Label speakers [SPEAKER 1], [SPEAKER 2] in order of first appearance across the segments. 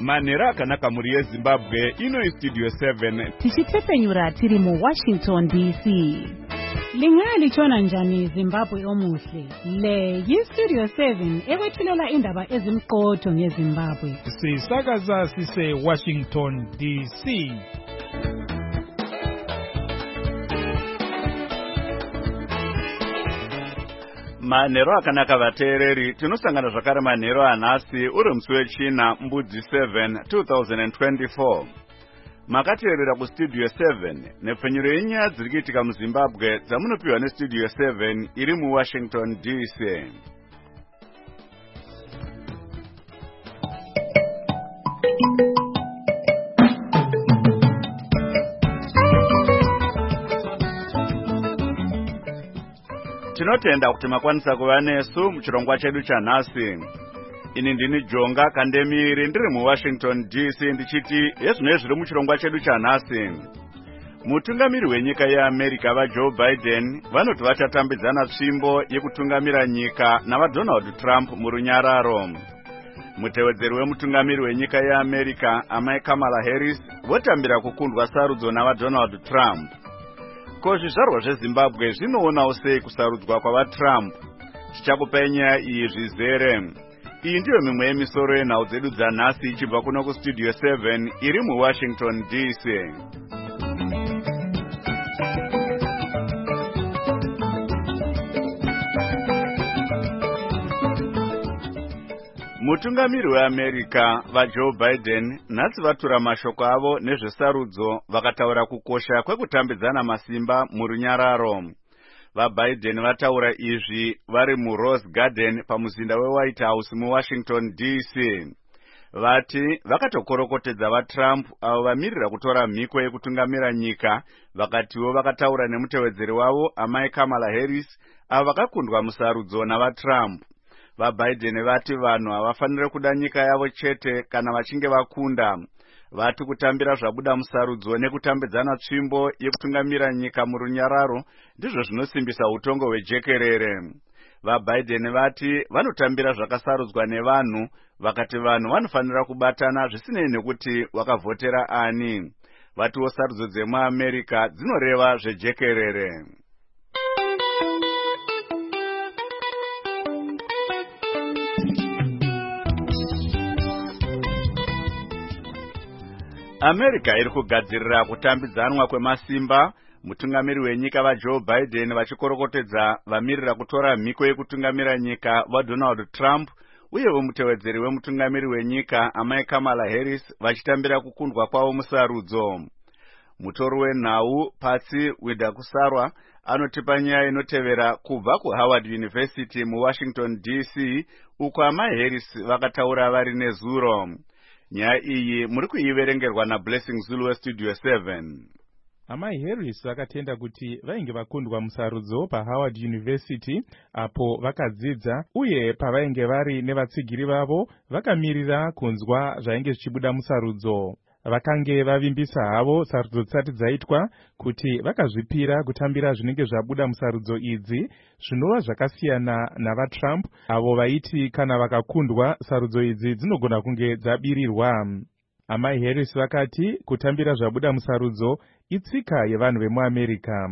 [SPEAKER 1] manhero akanaka muri yezimbabwe. Ino Studio 7
[SPEAKER 2] tichitsepenyura tiri mu Washington DC. Lingalichona njani Zimbabwe omuhle? Le yi-Studio 7 ekwethulela indaba ezimqotho ngeZimbabwe.
[SPEAKER 3] Sisakaza sise Washington DC.
[SPEAKER 1] manhero akanaka vateereri, tinosangana zvakare manhero anhasi uri musi wechina mbudzi 7 2024. Makateerera kuStudio 7 nepfenyuro yenyaya dziri kuitika muZimbabwe dzamunopiwa neStudio 7 iri muWashington DC. Tinotenda kuti makwanisa kuva nesu muchirongwa chedu chanhasi. Ini ndini Jonga Kandemiri ndiri muWashington DC ndichiti yezvinoi zviri muchirongwa chedu chanhasi. Mutungamiri wenyika yeAmerica vaJoe Biden vanoti vachatambidzana tsvimbo yekutungamira nyika navaDonald Trump murunyararo. Mutevedzeri wemutungamiri wenyika yeAmerica amai Kamala Harris votambira kukundwa sarudzo navaDonald Trump. Ko zvizvarwa zveZimbabwe zvinoonawo sei kusarudzwa kwavaTrump? Tichakupai nyaya iyi zvizere. Iyi ndiyo mimwe yemisoro yenhau dzedu dzanhasi ichibva kuno kuStudio 7 iri muWashington DC. Mutungamiri weAmerica vaJoe Biden nhasi vatura mashoko avo nezvesarudzo vakataura kukosha kwekutambidzana masimba murunyararo. VaBiden vataura izvi vari muRose Garden pamuzinda weWhite House muWashington DC. Vati vakatokorokotedza vaTrump avo vamirira kutora mhiko yekutungamira nyika, vakatiwo vakataura nemutevedzeri wavo amai Kamala Harris avo vakakundwa musarudzo navaTrump. VaBiden vati vanhu havafanire kuda nyika yavo chete kana vachinge vakunda. Vati kutambira zvabuda musarudzo nekutambidzana tsvimbo yekutungamira nyika murunyararo ndizvo zvinosimbisa utongo hwejekerere. VaBiden vati vanotambira zvakasarudzwa nevanhu, vakati vanhu vanofanira kubatana zvisinei nekuti vakavhotera ani. Vatiwo sarudzo dzemuAmerica dzinoreva zvejekerere. America iri kugadzirira kutambidzanwa kwemasimba. Mutungamiri wenyika vaJoe Biden vachikorokotedza vamirira kutora mhiko yekutungamira nyika vaDonald Trump, uyewo mutevedzeri wemutungamiri wenyika amai Kamala Harris vachitambira kukundwa kwavo musarudzo. Mutori wenhau Patsi Widakusarwa anotipa nyaya inotevera kubva kuHoward University muWashington DC, uko amai Harris vakataura vari nezuro. Nyaya iyi muri kuiverengerwa naBlessing Zulu weStudio 7.
[SPEAKER 3] Amai Harris vakatenda kuti vainge vakundwa musarudzo paHoward University apo vakadzidza, uye pavainge vari nevatsigiri vavo vakamirira kunzwa zvainge zvichibuda musarudzo. Vakange vavimbisa havo sarudzo dzisati dzaitwa kuti vakazvipira kutambira zvinenge zvabuda musarudzo idzi, zvinova zvakasiyana navaTrump avo vaiti kana vakakundwa sarudzo idzi dzinogona kunge dzabirirwa. Amai Harris vakati kutambira zvabuda musarudzo itsika yevanhu vemuAmerica.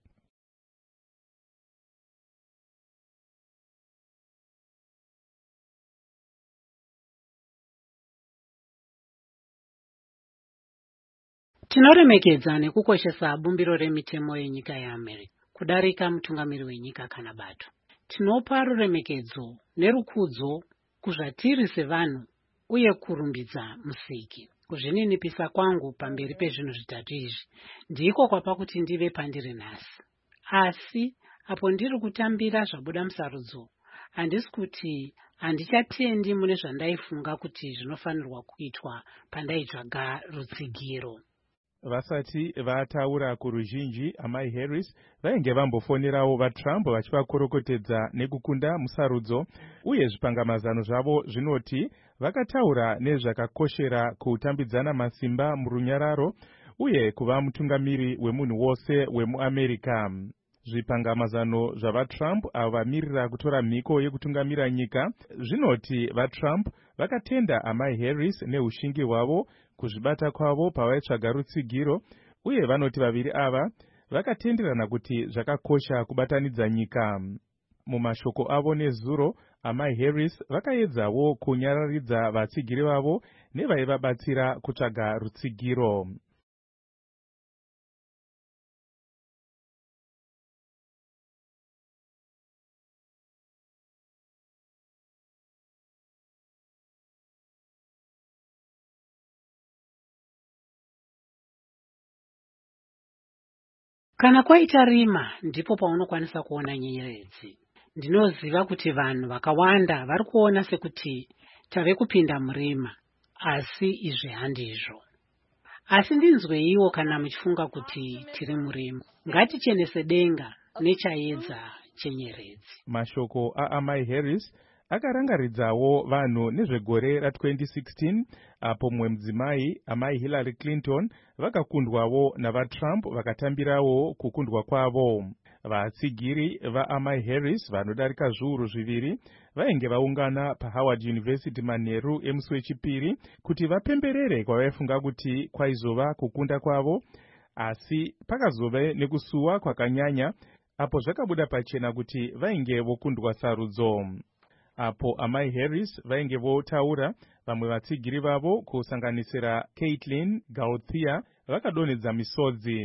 [SPEAKER 4] Tinoremekedza nekukoshesa bumbiro remitemo yenyika yeAmerica kudarika mutungamiri wenyika kana bato. Tinopa ruremekedzo nerukudzo kuzvatiri sevanhu uye kurumbidza Musiki. Kuzvininipisa kwangu pamberi pezvinhu zvitatu izvi ndiko kwapakuti ndive pandiri nhasi. Asi apo ndiri kutambira zvabuda musarudzo, handisi kuti handichatendi mune zvandaifunga kuti zvinofanirwa kuitwa pandaitsvaga rutsigiro.
[SPEAKER 3] Vasati vataura kuruzhinji, amai Harris vainge vambofonerawo vaTrump vachivakorokotedza nekukunda musarudzo, uye zvipangamazano zvavo zvinoti vakataura nezvakakoshera kutambidzana masimba murunyararo uye kuva mutungamiri wemunhu wose wemuAmerica. Zvipangamazano zvavaTrump avo vamirira kutora mhiko yekutungamira nyika zvinoti vaTrump vakatenda amai Harris neushingi hwavo kuzvibata kwavo pavaitsvaga rutsigiro, uye vanoti vaviri ava vakatenderana kuti zvakakosha kubatanidza nyika. Mumashoko avo nezuro, amai Harris vakaedzawo kunyararidza vatsigiri vavo nevaivabatsira kutsvaga rutsigiro.
[SPEAKER 4] Kana kwaita rima ndipo paunokwanisa kuona nyenyedzi. Ndinoziva kuti vanhu vakawanda vari kuona sekuti tave kupinda murima, asi izvi handizvo. Asi ndinzweiwo kana muchifunga kuti tiri murima. Ngatichenese denga nechaedza chenyeredzi.
[SPEAKER 3] Mashoko aamai Harris akarangaridzawo vanhu nezvegore ra2016 apo mumwe mudzimai, amai Hillary Clinton, vakakundwawo navaTrump vakatambirawo kukundwa kwavo. Vatsigiri vaamai Harris vanodarika zviuru zviviri vainge vaungana paHoward University manheru emusi wechipiri kuti vapemberere kwavaifunga kuti kwaizova kukunda kwavo, asi pakazove nekusuwa kwakanyanya apo zvakabuda pachena kuti vainge vokundwa sarudzo. Apo amai Harris vainge votaura, vamwe vatsigiri vavo kusanganisira Caitlin Gauthier vakadonhedza misodzi.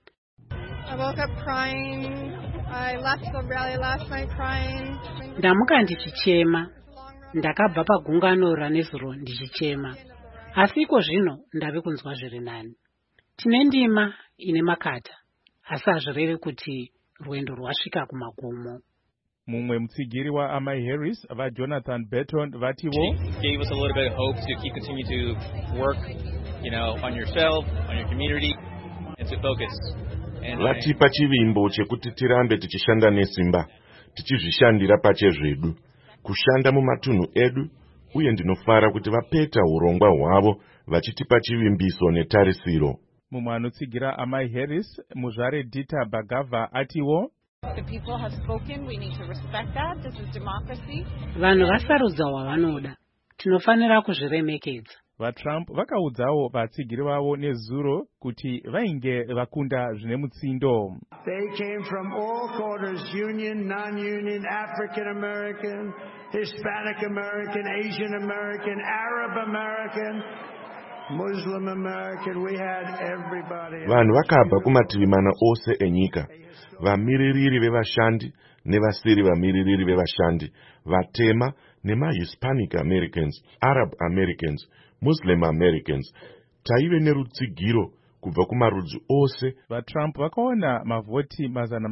[SPEAKER 5] I woke up crying. I left the rally last night crying.
[SPEAKER 4] Ndamuka ndichichema. Ndakabva pagungano ranezuro ndichichema. Asi iko zvino ndave kunzwa zviri nani. Tine ndima ine makata, asi hazvirevi kuti rwendo rwasvika kumagumo.
[SPEAKER 3] Mumwe mutsigiri waamai Harris, vaJonathan Burton, vativo,
[SPEAKER 6] gave us a little bit of hope to continue to work, on yourself, on your community, and to focus.
[SPEAKER 7] Vatipa chivimbo chekuti tirambe tichishanda nesimba, tichizvishandira pachezvedu, kushanda mumatunhu edu, uye ndinofara kuti vapeta urongwa hwavo vachitipa chivimbiso netarisiro.
[SPEAKER 3] Mumwe anotsigira amai Harris, muzvare Dita Bagava, atiwo,
[SPEAKER 5] The people have spoken. We need to respect that. This is democracy.
[SPEAKER 4] Vanhu vasarudza wavanoda. Tinofanira kuzviremekedza.
[SPEAKER 3] VaTrump vakaudzawo vatsigiri vavo nezuro kuti vainge vakunda zvine mutsindo.
[SPEAKER 8] They came from all quarters, union, non-union, African American, Hispanic American, Asian American, Arab American, Muslim American. We had everybody.
[SPEAKER 7] Vanhu vakabva kumativi mana ose enyika, vamiririri vevashandi nevasiri vamiririri vevashandi, vatema nema-Hispanic Americans, Arab Americans, Muslim Americans. Taive nerutsigiro kubva kumarudzi ose.
[SPEAKER 3] VaTrump vakaona mavhoti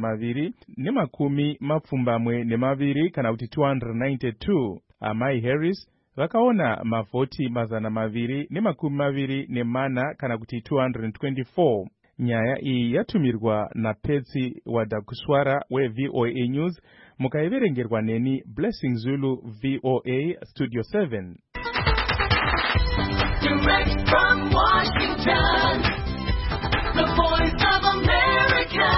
[SPEAKER 3] 212 kana kuti 292. Amai Harris vakaona mavhoti 224 kana kuti 224. Nyaya iyi yatumirwa naPetsi Wadakuswara weVOA News, mukaiverengerwa neni Blessing Zulu, VOA Studio 7.
[SPEAKER 9] Direct from Washington, the voice of America,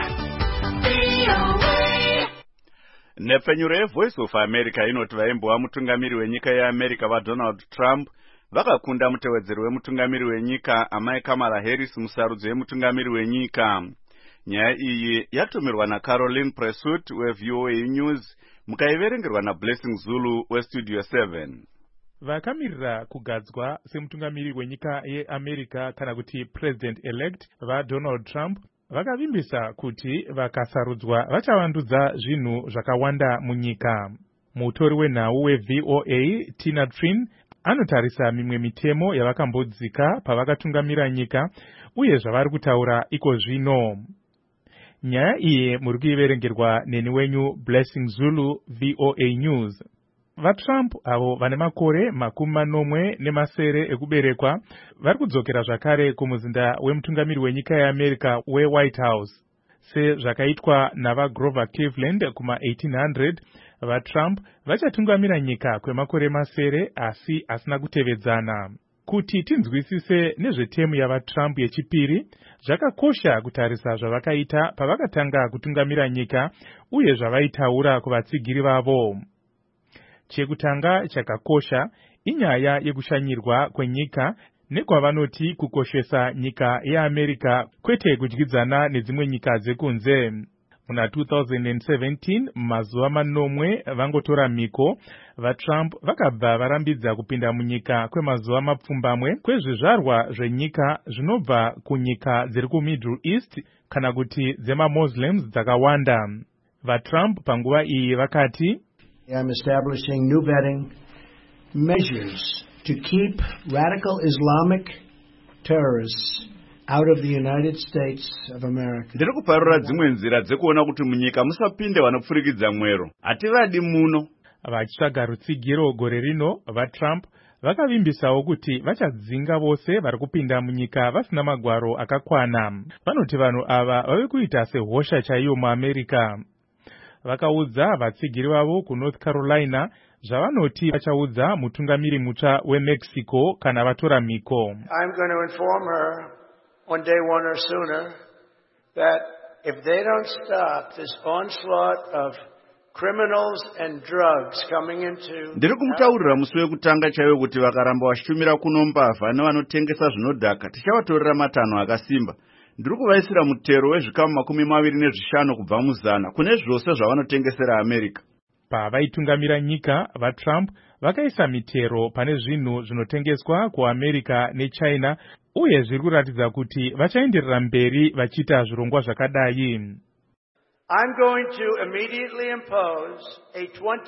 [SPEAKER 9] VOA.
[SPEAKER 1] Nepfenyuro Voice of America inoti vaimbowa mutungamiri wenyika yeAmerica vaDonald Trump vakakunda mutevedzeri wemutungamiri wenyika amai Kamala Harris musarudzo yemutungamiri wenyika. Nyaya iyi yatumirwa naCaroline Presut weVOA News, mukaiverengerwa naBlessing Zulu weStudio 7.
[SPEAKER 3] Vakamirira kugadzwa semutungamiri wenyika yeAmerica kana kuti president-elect vaDonald Trump vakavimbisa kuti vakasarudzwa vachavandudza zvinhu zvakawanda munyika. Mutori wenhau weVOA Tina Trin anotarisa mimwe mitemo yavakambodzika pavakatungamira nyika uye zvavari kutaura iko zvino. Nyaya iyi muri kuiverengerwa neni wenyu Blessing Zulu, VOA News. VaTrump avo vane makore 40 ekuberekwa vari kudzokera zvakare kumuzinda wemutungamiri wenyika yeAmerica weWhite House. Sezvakaitwa navaGrover Cleveland kuma1800, vaTrump vachatungamira nyika kwemakore masere asi asina kutevedzana. Kuti tinzwisise nezvetemu yavaTrump yechipiri, zvakakosha kutarisa zvavakaita pavakatanga kutungamira nyika uye zvavaitaura kuvatsigiri vavo. Chekutanga chakakosha inyaya yekushanyirwa kwenyika nekwavanoti kukoshesa nyika yeAmerica kwete kudyidzana nedzimwe nyika dzekunze. Muna 2017 mazuva manomwe vangotora miko, vaTrump vakabva varambidza kupinda munyika kwemazuva mapfumbamwe kwezvizvarwa zvenyika zvinobva kunyika dziri kuMiddle East kana kuti dzemaMuslims dzakawanda. VaTrump panguva iyi vakati,
[SPEAKER 8] I'm establishing new vetting measures to keep radical Islamic terrorists out of the United States of America.
[SPEAKER 1] Ndiri kuparura dzimwe nzira dzekuona kuti munyika musapinde vanopfurikidza mwero. Hativadi muno.
[SPEAKER 3] Vachitsvaga rutsigiro gore rino, vaTrump vakavimbisawo kuti vachadzinga vose vari kupinda munyika vasina magwaro akakwana. Vanoti vanhu ava vave kuita sehosha chaiyo muAmerica. Vakaudza vatsigiri vavo kuNorth Carolina zvavanoti vachaudza mutungamiri mutsva weMexico kana vatora miko.
[SPEAKER 8] I'm going to inform her on day one or sooner that if they don't stop this onslaught of criminals and drugs coming into...
[SPEAKER 1] Ndiri kumutaurira musi wekutanga chaiwo kuti vakaramba vachishumira kuno mbavha nevanotengesa zvinodhaka tichavatorera matanho akasimba. Ndiri kuvaisira mutero wezvikamu 25 kubva muzana kune zvose zvavanotengesera America.
[SPEAKER 3] Pavaitungamira nyika, vaTrump vakaisa mitero pane zvinhu zvinotengeswa kuAmerica neChina, uye zviri kuratidza kuti vachaenderera mberi vachiita zvirongwa zvakadai.
[SPEAKER 8] I'm going to immediately impose a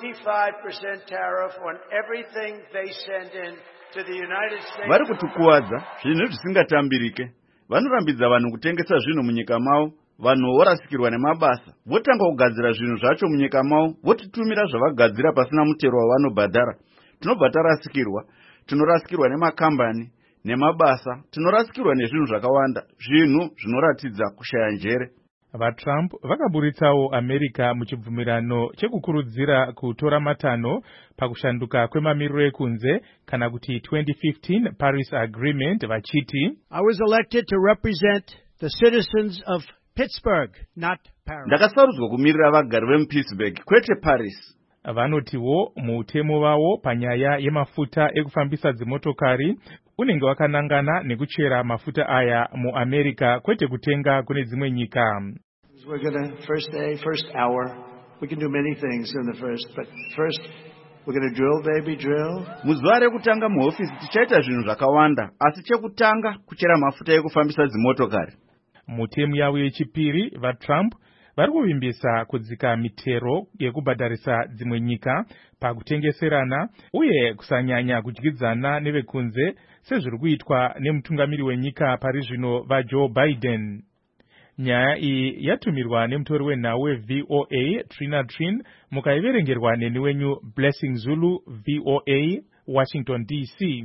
[SPEAKER 8] 25% tariff on everything they send in to the United States.
[SPEAKER 1] Vari kutikuwadza zvinhu zvisingatambirike. Vanorambidza vanhu kutengesa zvinhu munyika mavo, vanhu vorasikirwa nemabasa, votanga kugadzira zvinhu zvacho munyika mavo, votitumira zvavagadzira pasina mutero wavanobhadhara. Tinobva tarasikirwa, tinorasikirwa nemakambani, nemabasa, tinorasikirwa nezvinhu zvakawanda, zvinhu zvinoratidza kushaya njere.
[SPEAKER 3] VaTrump vakaburitsawo America muchibvumirano chekukurudzira kutora matanho pakushanduka kwemamiriro ekunze kana kuti 2015 Paris Agreement vachiti,
[SPEAKER 8] I was elected to represent the citizens of Pittsburgh, not Paris.
[SPEAKER 1] Ndakasarudzwa kumirira vagari vemuPittsburgh kwete Paris.
[SPEAKER 3] Vanotiwo muutemo wavo panyaya yemafuta ekufambisa dzimotokari unenge wakanangana nekuchera mafuta aya muAmerica kwete kutenga kune dzimwe nyika.
[SPEAKER 8] We're going to first hour. We can do many things in the first, but first we're going to drill, baby, drill.
[SPEAKER 1] Muzuva rekutanga muofisi tichaita zvinhu zvakawanda, asi chekutanga kuchera mafuta ekufambisa dzimotokari.
[SPEAKER 3] Mutemu yavo yechipiri, vaTrump vari kuvimbisa kudzika mitero yekubhadharisa dzimwe nyika pakutengeserana uye kusanyanya kudyidzana nevekunze sezviri kuitwa nemutungamiri wenyika pari zvino vaJoe Biden. Nyaya iyi yatumirwa nemutori wenhau weVOA Trina Trin, mukaiverengerwa neni wenyu Blessing Zulu, VOA, Washington DC.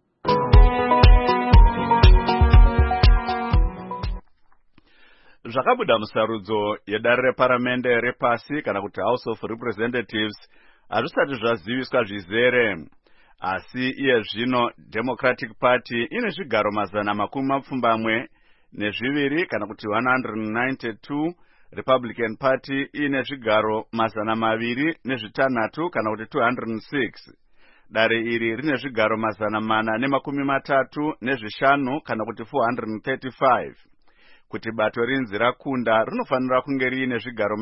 [SPEAKER 1] Zvakabuda musarudzo yedare reparamende repasi kana kuti House of Representatives hazvisati zvaziviswa zvizere, asi iye zvino Democratic Party ine zvigaro 212 kana kuti 192, Republican Party ine zvigaro 206 kana kuti 206. Dare iri rine zvigaro 435 kana kuti 435. Kuti bato rinzi rakunda rinofanira kunge riine zvigaro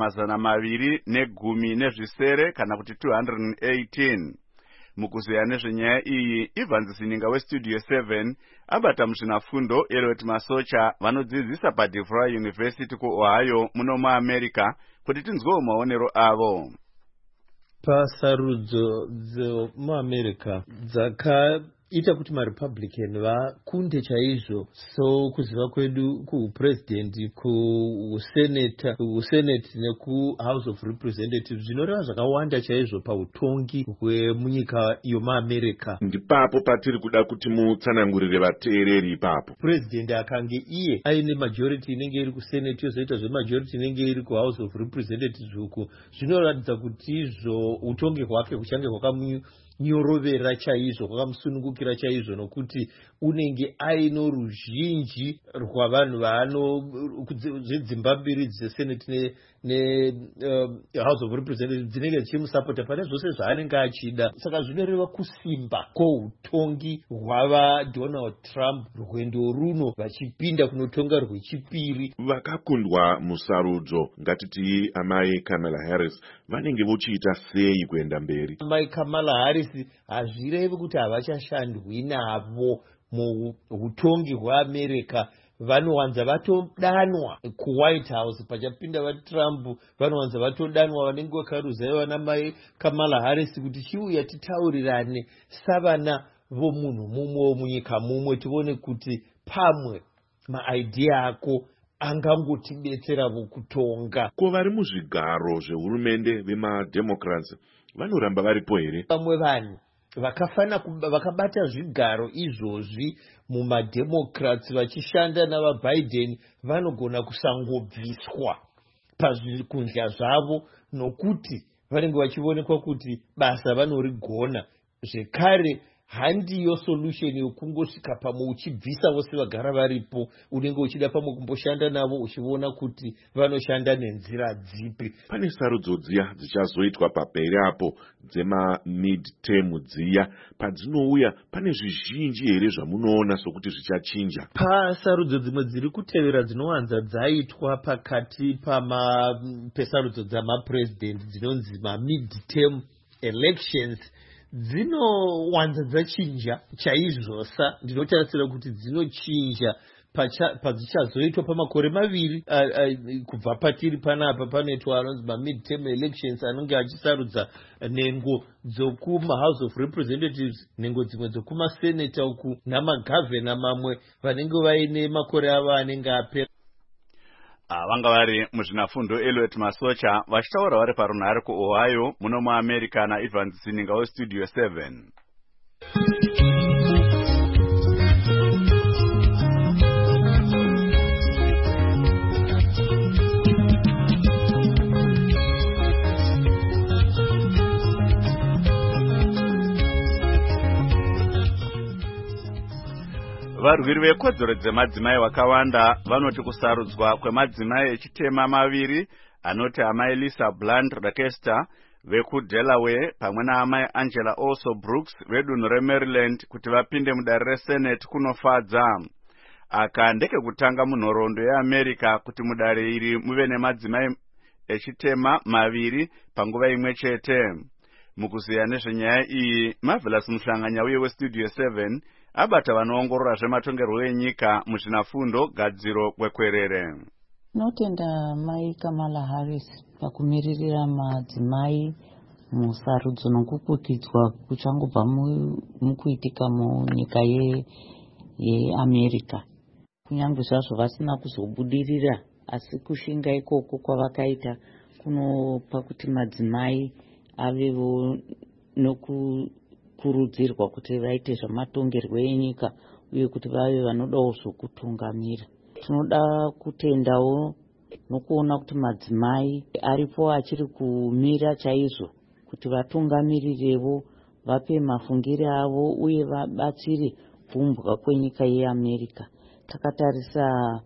[SPEAKER 1] 210 kana kuti 218. Mukuzeya nezvenyaya iyi, Ivan Zininga weStudio 7 abata muzvinafundo Elliot Masocha vanodzidzisa paDeVry University kuOhio muno muAmerica kuti tinzwewo maonero avo.
[SPEAKER 10] Pasarudzo dzemuAmerica dzakaita kuti maRepublican vakunde chaizvo, so kuziva kwedu kupresident, kusenate nekuHouse of Representatives zvinoreva zvakawanda chaizvo pautongi hwemunyika yomuAmerica.
[SPEAKER 7] Ndipapo patiri kuda kuti mutsanangurire vateereri ipapo.
[SPEAKER 10] President akange iye aine majority inenge iri kusenate yozoita zvemajority inenge iri kuHouse of Representatives uku, zvinoratidza kuti izvo utongi hwake huchange kwakanyorovera chaizvo, kwakamusunungukira chaizvo, nokuti unenge aino ruzhinji rwavanhu zvedzimba mbiri dzesenate nehouse of representatives dzinenge dzichimusapota pane zvose zvaanenge achida. Saka zvinoreva kusimba kwoutongi hwavaDonald Trump, rwendo runo vachipinda kunotonga rwechipiri.
[SPEAKER 7] Vakakundwa musarudzo, ngatiti amai Kamala Harris vanenge vochiita sei kuenda mberi?
[SPEAKER 10] Amai Kamala Harris hazvirevi kuti havachashandwi navo muutongi hweAmerica. Vanowanza vatodanwa kuWhite House, pachapinda vaTrump vanowanza vatodanwa vanenge vakaruzaiwa namai Kamala Harris kuti chiuya titaurirane savana vomunhu mumwe munyika mumwe, tione kuti pamwe maidea ako angangotidetseravo kutonga.
[SPEAKER 7] Ko vari muzvigaro zvehurumende vemademocrats vanoramba varipo here?
[SPEAKER 10] Vamwe vanhu vakabata zvigaro izvozvi mumademocrats vachishanda navaBiden vanogona kusangobviswa pazvikundla zvavo, nokuti vanenge vachionekwa kuti basa vanorigona. Zvekare handiyo solution yokungosvika pamwe uchibvisa vose vagara varipo, unenge uchida pamwe kumboshanda navo uchiona kuti vanoshanda nenzira dzipi.
[SPEAKER 7] Pane sarudzo dziya dzichazoitwa paperi apo dzema-mid-term dziya, padzinouya pane zvizhinji here zvamunoona sokuti zvichachinja?
[SPEAKER 10] Pasarudzo dzimwe dziri kutevera dzinowanza dzaitwa pakati pesarudzo dzamapresident dzinonzi ma-mid-term elections, dzinowanza dzachinja chaizvosa. Ndinotarisira kuti dzinochinja padzichazoitwa pamakore maviri kubva patiri panapa. panoitwa anonzi ma-mid-term elections anenge achisarudza nhengo dzokuma-house of representatives, nhengo dzimwe dzokumasenata uku namagavhena mamwe vanenge vaine makore avo anenge apera.
[SPEAKER 1] Vanga vari muzvinafundo Elliot Masocha vachitaura vari parunhare kuOhio muno muAmerica naIvans Zininga weStudio 7. Varwiri vekodzero dzemadzimai vakawanda vanoti kusarudzwa kwemadzimai echitema maviri anoti amai Lisa Blunt Rakester vekuDelaware pamwe naamai Angela Also Brooks vedunhu reMaryland kuti vapinde mudare reSenate kunofadza. Aka ndekekutanga munhoroondo yeAmerica kuti mudare iri muve nemadzimai echitema maviri panguva imwe chete. Mukuziya nezvenyaya iyi, Marvelous Muhlanganya uye weStudio 7 abata vanoongorora zvematongerwo enyika muzvinafundo gadziro kwekwerere.
[SPEAKER 11] Notenda mai Kamala Harris pakumiririra madzimai musarudzo nokukukidzwa kuchangobva mukuitika munyika yeAmerica. Kunyange zvazvo vasina kuzobudirira, asi kushinga ikoko kwavakaita kunopa kuti madzimai avevo nokukurudzirwa kuti vaite zvamatongerwo enyika uye kuti vave vanodawo zvokutungamira. Tinoda kutendawo nokuona kuti madzimai aripo achiri kumira chaizvo kuti vatungamirirevo, vape mafungire avo uye vabatsire kuumbwa kwenyika yeAmerica. Takatarisa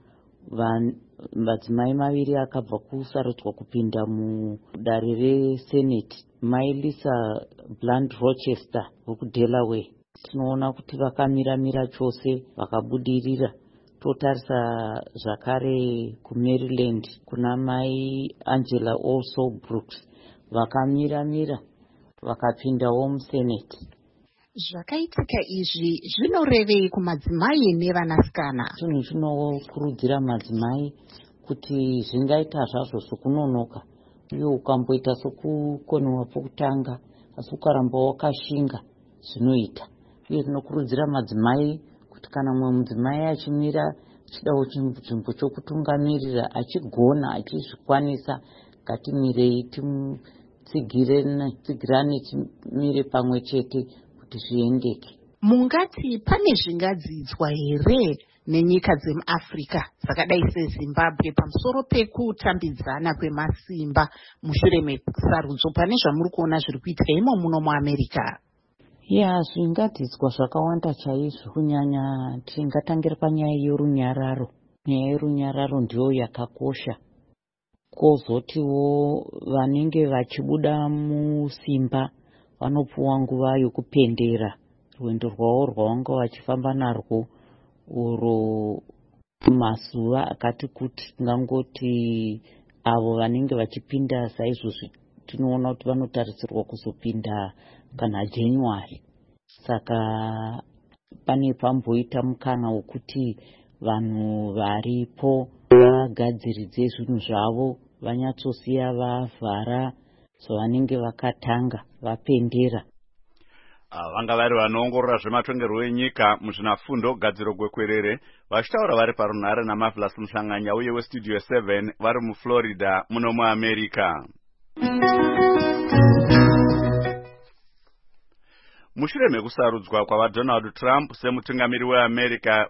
[SPEAKER 11] madzimai maviri akabva kusarudzwa kupinda mudare reSenate, mai Lisa Blunt Rochester vekuDelaware. Tinoona kuti vakamiramira chose vakabudirira. Totarisa zvakare kuMaryland kuna mai Angela Also Brooks vakamiramira vakapindawo muSenate.
[SPEAKER 12] Zvakaitika izvi zvinorevei kumadzimai nevanasikana?
[SPEAKER 11] Zvinhu zvinokurudzira madzimai kuti zvingaita zvazvo sokunonoka uye ukamboita sokukoniwa pokutanga asi ukaramba wakashinga zvinoita. Uye zvinokurudzira madzimai kuti kana mumwe mudzimai achimira chidawo chinzvimbo chokutungamirira achigona achizvikwanisa, ngatimirei tsigirane timire pamwe chete kuti zviendeke.
[SPEAKER 12] Mungati pane zvingadzidzwa here nenyika dzemuAfrica dzakadai seZimbabwe pamusoro pekutambidzana kwemasimba mushure mesarudzo pane zvamuri kuona zviri kuitika imo muno muAmerica?
[SPEAKER 11] Zvingadzidzwa zvakawanda chaizvo, kunyanya tingatangira panyaya yorunyararo. Nyaya yorunyararo ndiyo yakakosha. Kozotiwo vanenge vachibuda musimba vanopuwa nguva yokupendera rwendo rwavo rwavanga vachifamba narwo uro mazuva akati kuti, tingangoti avo vanenge vachipinda saizvozvi tinoona kuti vanotarisirwa kuzopinda kana January. Saka pane pamboita mukana wokuti vanhu varipo vagadziridze zvinhu zvavo, vanyatsosiya vavhara zvavanenge vakatanga vapendera.
[SPEAKER 1] Vanga vari vanoongorora zvematongerwo enyika muzvinafundo gadziro gwekwerere vachitaura vari parunhare naMarvelous Muhlanganya uye weStudio 7 vari muFlorida muno muAmerica. Mushure mekusarudzwa kwavaDonald Trump semutungamiri weAmerica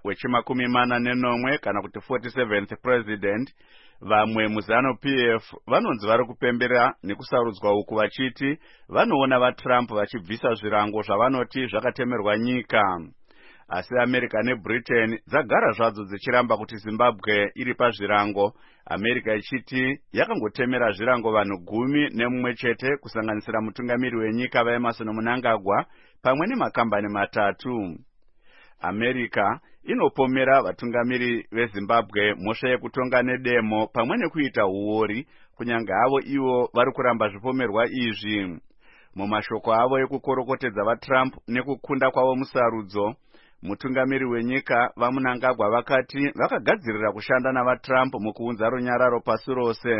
[SPEAKER 1] wechi40 kana kuti 47th president, vamwe muZanu-PF vanonzi vari kupembera nekusarudzwa uku vachiti vanoona vaTrump vachibvisa zvirango zvavanoti zvakatemerwa nyika. Asi America neBritain dzagara zvadzo dzichiramba kuti Zimbabwe iri pazvirango, America ichiti yakangotemera zvirango vanhu 11 chete kusanganisira mutungamiri wenyika vaEmerson Mnangagwa pamwe nemakambani 3. America inopomera vatungamiri veZimbabwe mhosva yekutonga nedemo pamwe nekuita uori, kunyange avo ivo vari kuramba zvipomerwa izvi. Mumashoko avo ekukorokotedza vaTrump nekukunda kwavo musarudzo, mutungamiri wenyika vaMnangagwa vakati vakagadzirira kushanda navaTrump mukuunza runyararo pasi rose.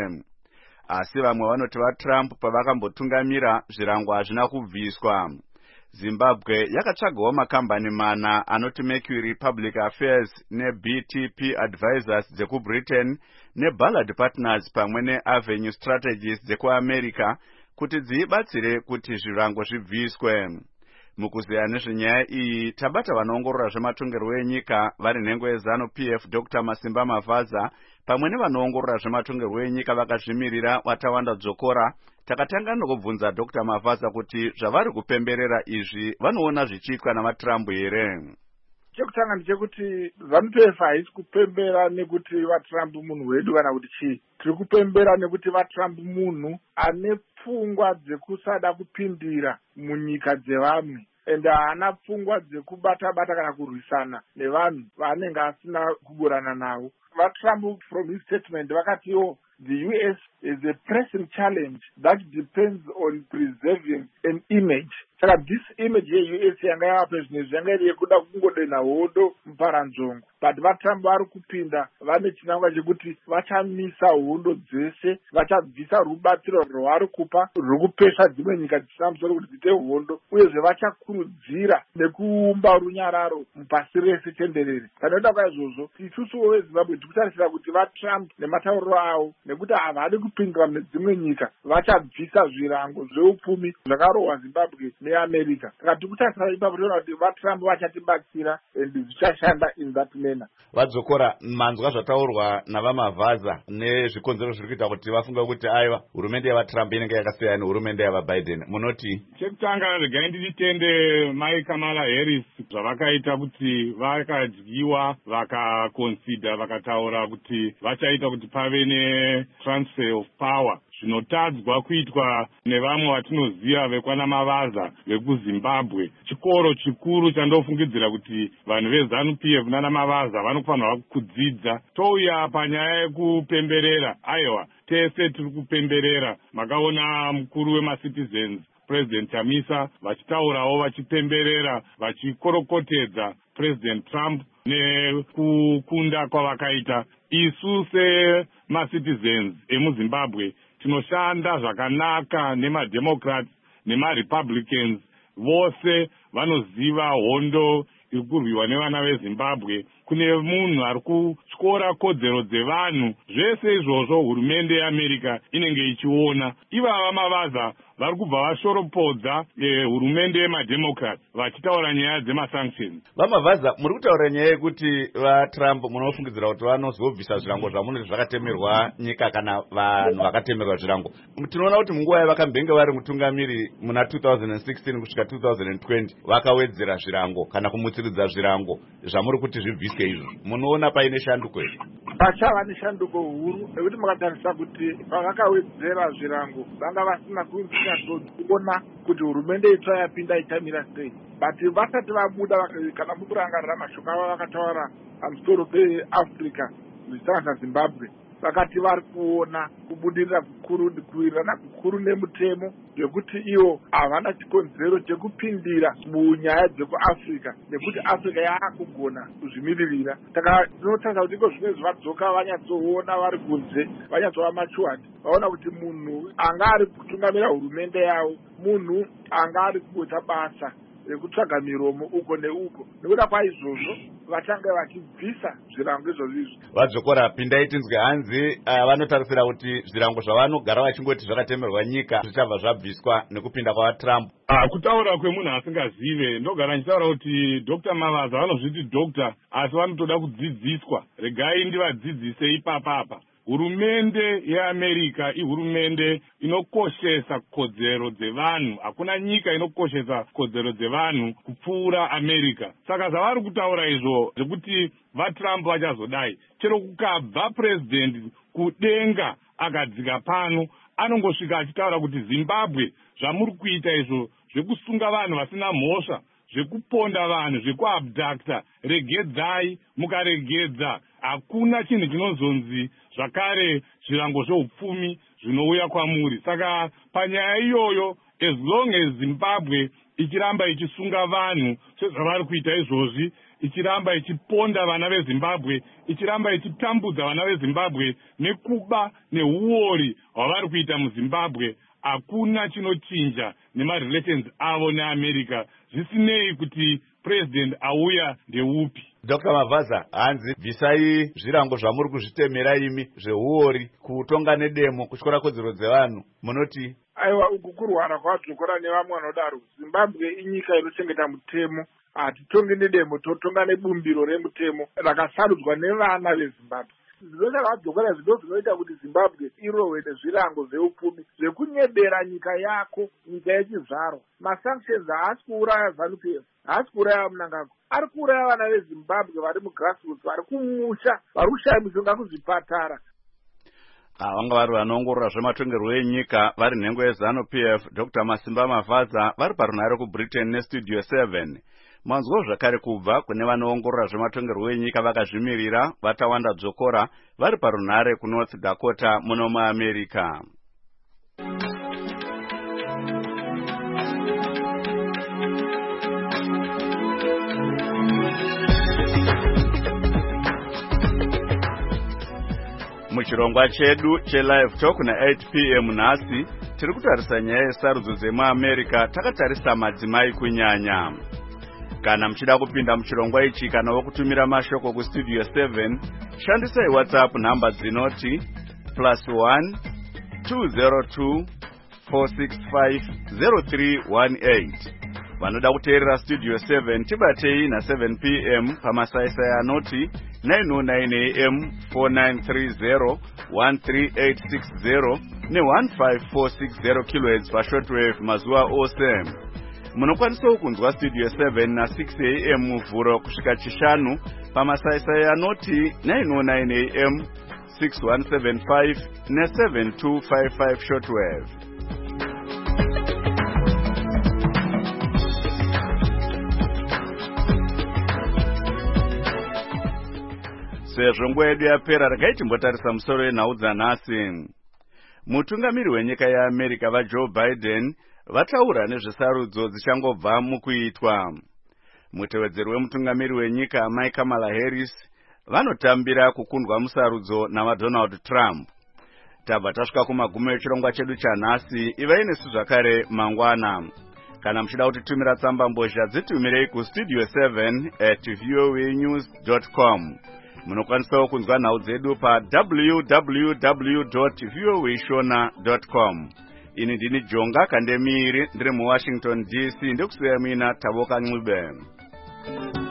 [SPEAKER 1] Asi vamwe vanoti vaTrump pavakambotungamira zvirango hazvina kubviswa. Zimbabwe yakatsvagawo makambani 4 anoti Mercury Public Affairs neBTP Advisors dzekuBritain neBallard Partners pamwe neAvenue Strategies dzekuAmerica kuti dziibatsire kuti zvirango zvibviswe. Mukuzeya nezvenyaya iyi tabata vanoongorora zvematongerwo enyika vari nhengo yeZanu-PF Dr. Masimba Mavhaza pamwe nevanoongorora zvematongerwo enyika vakazvimirira Watawanda Dzokora. Takatanga nokubvunza Dr. Mavhaza kuti zvavari kupemberera izvi vanoona zvichiitwa navaTrump here.
[SPEAKER 13] Chekutanga ndechekuti ZANU-PF haisi kupembera nekuti vaTrump munhu wedu kana kuti chii. Tiri kupembera nekuti vaTrump munhu ane pfungwa dzekusada kupindira munyika dzevamwe, ende haana pfungwa dzekubata-bata kana kurwisana nevanhu vaanenge asina kuburana navo. VaTrump from his statement vakatiwo the US is a pressing challenge that depends on preserving an image. Saka this image ye-US yanga yavape zvinezvi yanga iri yekuda kungodenha hondo muparanzvongo. But vaTrump vari kupinda vane chinangwa chekuti vachamisa hondo dzese, vachabvisa rubatsiro rwavari kupa rwekupesa dzimwe nyika dzisina musoro kuti dziite hondo, uyezve vachakurudzira nekuumba runyararo mupasi rese tenderere. Panoda kwaizvozvo isusuwo veZimbabwe tikutarisira kuti vaTrump nematauriro avo, nekuti havadi kupindira nedzimwe nyika, vachabvisa zvirango zveupfumi zvakarohwa Zimbabwe neAmerica. Saka tikutarisira ipapo toona kuti vaTrump vachatibatsira ende zvichashanda in that manner.
[SPEAKER 1] Vadzokora manzwa zvataurwa navaMavhaza nezvikonzero zviri kuita kuti vafunge kuti aiwa hurumende yavaTrump inenge yakasiyana nehurumende yavaBiden. Munoti?
[SPEAKER 14] Chekutanga regai nditende Mai Kamala Harris zvavakaita kuti vakadyiwa vakakonsida vakataura kuti vachaita kuti pave netransfer of power. Zvinotadzwa kuitwa nevamwe vatinoziva vekwana Mavhaza vekuZimbabwe. Chikoro chikuru chandofungidzira kuti vanhu veZanu-PF nana Mavhaza vanofanirwa kudzidza. Touya panyaya yekupemberera, aiwa tese tiri kupemberera. Makaona mukuru wemaCitizens President Chamisa vachitaurawo vachipemberera vachikorokotedza President Trump nekukunda kwavakaita. Isu semaCitizens emuZimbabwe tinoshanda zvakanaka nemademocrats nemarepublicans, vose vanoziva hondo iri kurwiwa nevana veZimbabwe kune munhu ari kutyora kodzero dzevanhu. Zvese izvozvo hurumende yeAmerica inenge ichiona. Ivava Mavaza vari kubva vashoropodza hurumende yemademocrats vachitaura nyaya dzemasanctions.
[SPEAKER 1] Vamavaza, muri kutaura nyaya yekuti vaTrump munofungidzira kuti vanozobvisa zvirango zvamunoti zvakatemerwa nyika kana vanhu vakatemerwa zvirango. Tinoona kuti munguva yavakambenge vari mutungamiri muna 2016 kusvika 2020 vakawedzera zvirango kana kumutsiridza zvirango zvamuri kuti zvibviswe izvo. Munoona paine shanduko here?
[SPEAKER 13] Pachava neshanduko huru nekuti mukatarisa kuti pavakawedzera zvirango vanga vasina kuona kuti hurumende itsva yapinda itamira sei. But vasati vabuda kana mukurangarira mashoko avo vakataura pamusoro peAfrica zvichitanga Zimbabwe vakati vari kuona kubudirira kukuru kuwirirana kukuru nemutemo zvekuti ivo havana chikonzero chekupindira munyaya dzekuAfrica nekuti Africa yaakugona kuzvimiririra. Saka tinotarisa kuti iko zvimwe zvadzoka vanyatsoona vari kunze vanyatsova machuwani vaona kuti munhu anga ari kutungamira hurumende yavo munhu anga ari kuita basa rekutsvaga miromo uko neuko. Nekuda kwaizvozvo vachange vachibvisa zvirango izvozvo.
[SPEAKER 1] Vadzokora pindai tinzwe hanzi vanotarisira kuti zvirango zvavanogara vachingoti zvakatemerwa nyika zvichabva zvabviswa nekupinda kwavaTrump.
[SPEAKER 14] Kutaura kwemunhu asingazive ndogara ndichitaura kuti Dr. Mavaza vanozviti doctor asi vanotoda kudzidziswa. Regai ndivadzidzise ipapapa. Hurumende yeAmerica ihurumende inokoshesa kodzero dzevanhu. Hakuna nyika inokoshesa kodzero dzevanhu kupfuura America. Saka zvavari kutaura izvo zvekuti vaTrump vachazodai chero kukabva president kudenga akadzika pano anongosvika achitaura kuti Zimbabwe zvamuri kuita izvo zvekusunga vanhu vasina mhosva zvekuponda vanhu zvekuabducta regedzai. Mukaregedza hakuna chinhu chinozonzi zvakare zvirango zveupfumi zvinouya kwamuri. Saka panyaya iyoyo as long as Zimbabwe ichiramba ichisunga vanhu sezvavari kuita izvozvi, ichiramba ichiponda vana veZimbabwe, ichiramba ichitambudza vana veZimbabwe nekuba neuori hwavari kuita muZimbabwe, hakuna chinochinja nemarelations avo neAmerica zvisinei kuti president auya ndeupi.
[SPEAKER 1] Dr. Mavaza, hanzi bvisai zvirango zvamuri kuzvitemera imi zveuori kutonga nedemo kutyora kodzero dzevanhu. Munoti
[SPEAKER 13] aiwa uku kurwara kwadzokora nevamwe vanodaro. Zimbabwe inyika inochengeta mutemo. Hatitongi nedemo, totonga nebumbiro remutemo rakasarudzwa nevana veZimbabwe. Zvinoita vadzokora zvido zvinoita kuti Zimbabwe irohwe nezvirango zveupfumi zvekunyebera nyika yako, nyika yechizvaro. Masanctions haasi kuuraya ZANU-PF, haasi kuuraya Mnangagwa, ari kuuraya vana veZimbabwe vari mugrassroots, vari kumusha, vari kushaya mishonga kuzvipatara.
[SPEAKER 1] Vanga vari vanoongorora zvematongerwo enyika vari nhengo yeZANU-PF Dr. Masimba Mavaza vari parunhare kuBritain neStudio 7. Manzwa zvakare kubva kune vanoongorora zvematongerwo enyika vakazvimirira vatawanda dzokora vari parunhare kuNorth Dakota muno muAmerica. Muchirongwa chedu chelive talk na 8 p.m. nhasi tiri kutarisa nyaya yesarudzo dzemuAmerica takatarisa madzimai kunyanya. Kana muchida kupinda muchirongwa ichi kana wokutumira mashoko kuStudio 7 shandisai WhatsApp nhamba dzinoti +1 202 465 0318. Vanoda kuteerera Studio 7 tibatei na7 p.m. pamasaisai anoti 909 AM 4930 13860 ne15460 kHz pashortwave mazuva ose. Munokwanisawo kunzwa Studio 7 na 6 AM muvhuro kusvika chishanu pamasaisai anoti 909 AM 6175 ne7255 shortwave. Sezvo nguva yedu yapera regai timbotarisa musoro wenhau dzanhasi. Mutungamiri wenyika yeAmerica vaJoe Biden vataura nezvesarudzo dzichangobva mukuitwa. Mutevedzeri wemutungamiri wenyika Mai Kamala Harris vanotambira kukundwa musarudzo navaDonald Trump. Tabva tasvika kumagumo echirongwa chedu chanhasi. Ivai nesu zvakare mangwana. Kana muchida kutitumira tsamba mbozha dzitumirei kustudio 7@voanews.com. Munokwanisa kunzwa nhau dzedu pa www.voashona.com. Ini ndini Jonga Kandemiri ndiri muWashington DC, ndikusiya mina Tavoka Ncube.